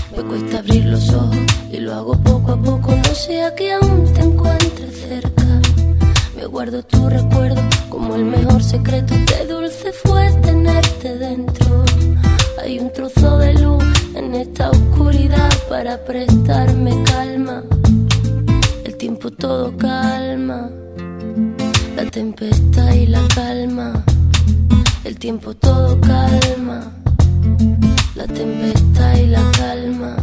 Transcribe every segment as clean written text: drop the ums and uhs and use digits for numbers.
Me cuesta abrir los ojos y lo hago poco a poco. No sea que aún te encuentres cerca. Me guardo tu recuerdo como el mejor secreto. Qué dulce fue tenerte dentro. Hay un trozo de luz en esta oscuridad para prestarme calma. El tiempo todo calma, la tempestad y la calma. El tiempo todo calma, la tempestad y la calma.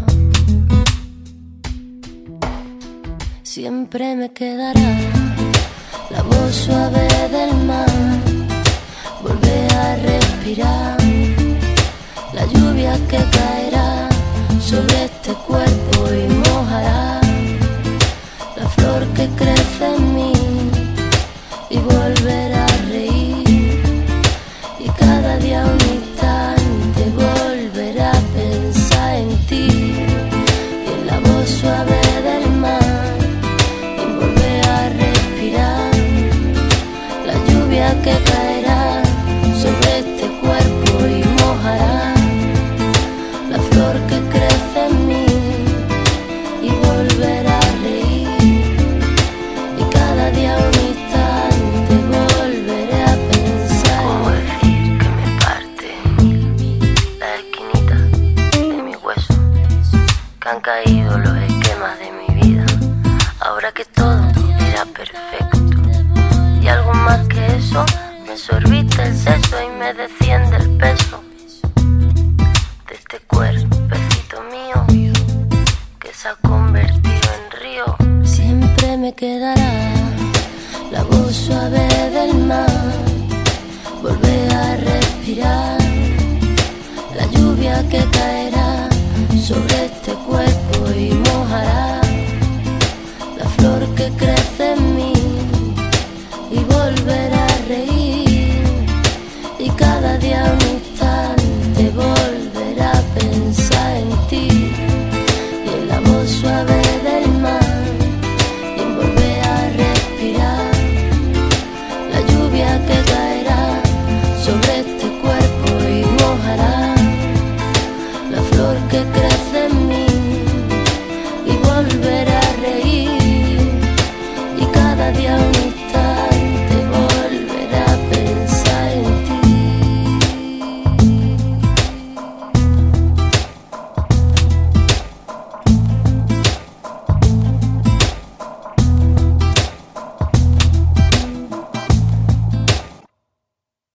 Siempre me quedará la voz suave del mar. Volver a respirar la lluvia que caerá sobre este cuerpo y mojará la flor que crece en mí. Y volver a reír y cada día un instante volver a pensar en ti. Y en la voz suave del mar y volver a respirar la lluvia que caerá sobre este cuerpo y mojará la flor que crece en mí. Y volver a reír y cada día un instante volveré a pensar. ¿Cómo decir que me parte la esquinita de mi hueso? Que han caído los esquemas de mi vida. Ahora que todo era perfecto y algo más que eso, me sorbite el seso y me desciende el peso de este cuerpecito mío que se ha convertido en río. Siempre me quedará la voz suave del mar. Volver a respirar la lluvia que caerá sobre este cuerpo y mojará la flor que crece en mí. Y volver a reír y cada día un instante volver a pensar en ti. Y en la voz suave del mar y en volver a respirar la lluvia que caerá sobre este cuerpo y mojará la flor que crece